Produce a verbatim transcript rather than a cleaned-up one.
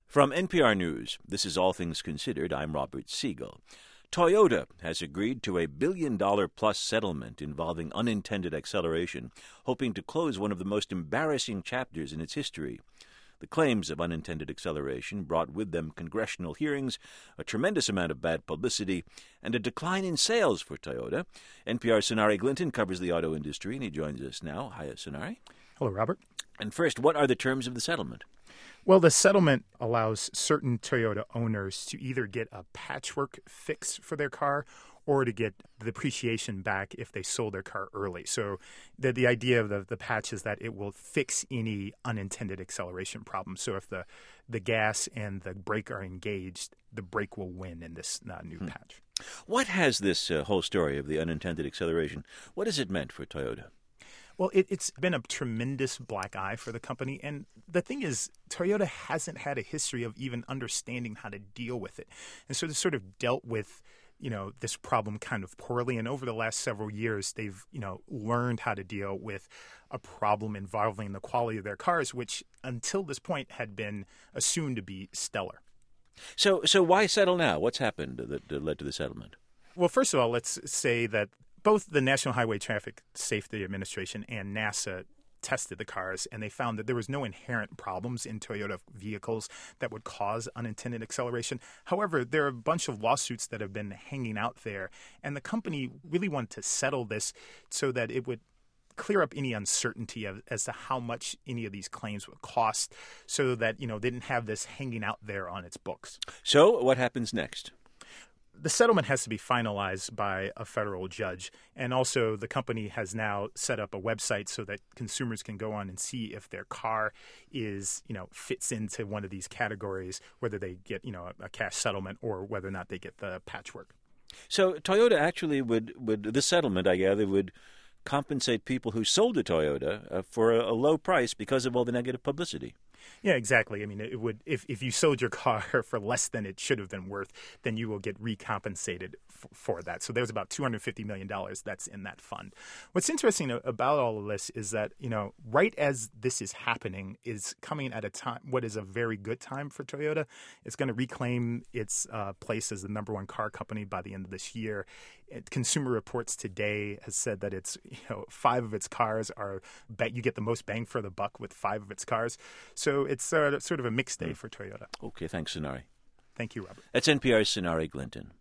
From N P R News, this is All Things Considered. I'm Robert Siegel. Toyota has agreed to a billion-dollar-plus settlement involving unintended acceleration, hoping to close one of the most embarrassing chapters in its history. The claims of unintended acceleration brought with them congressional hearings, a tremendous amount of bad publicity, and a decline in sales for Toyota. N P R's Sonari Glinton covers the auto industry, and he joins us now. Hi, Sonari. Hello, Robert. And first, what are the terms of the settlement? Well, the settlement allows certain Toyota owners to either get a patchwork fix for their car or to get the depreciation back if they sold their car early. So the, the idea of the, the patch is that it will fix any unintended acceleration problem. So if the, the gas and the brake are engaged, the brake will win in this uh, new hmm. patch. What has this uh, whole story of the unintended acceleration, what has it meant for Toyota? Well, it, it's been a tremendous black eye for the company. And the thing is, Toyota hasn't had a history of even understanding how to deal with it. And so they sort of dealt with, you know, this problem kind of poorly. And over the last several years, they've, you know, learned how to deal with a problem involving the quality of their cars, which until this point had been assumed to be stellar. So, so why settle now? What's happened that, that led to the settlement? Well, first of all, let's say that both the National Highway Traffic Safety Administration and NASA tested the cars, and they found that there was no inherent problems in Toyota vehicles that would cause unintended acceleration. However, there are a bunch of lawsuits that have been hanging out there, and the company really wanted to settle this so that it would clear up any uncertainty of, as to how much any of these claims would cost, so that, you know, they didn't have this hanging out there on its books. So what happens next? The settlement has to be finalized by a federal judge, and also the company has now set up a website so that consumers can go on and see if their car is, you know, fits into one of these categories, whether they get, you know, a, a cash settlement or whether or not they get the patchwork. So Toyota actually would, would this settlement, I gather, would compensate people who sold to Toyota uh, for a, a low price because of all the negative publicity. Yeah, exactly. I mean, it would if, if you sold your car for less than it should have been worth, then you will get recompensated f- for that. So there's about two hundred fifty million dollars that's in that fund. What's interesting about all of this is that, you know, right as this is happening is coming at a time, what is a very good time for Toyota. It's going to reclaim its uh, place as the number one car company by the end of this year. It, Consumer Reports today has said that it's, you know, five of its cars are, bet you get the most bang for the buck with five of its cars. So it's uh, sort of a mixed day for Toyota. Okay, thanks, Sonari. Thank you, Robert. That's N P R's Sonari Glinton.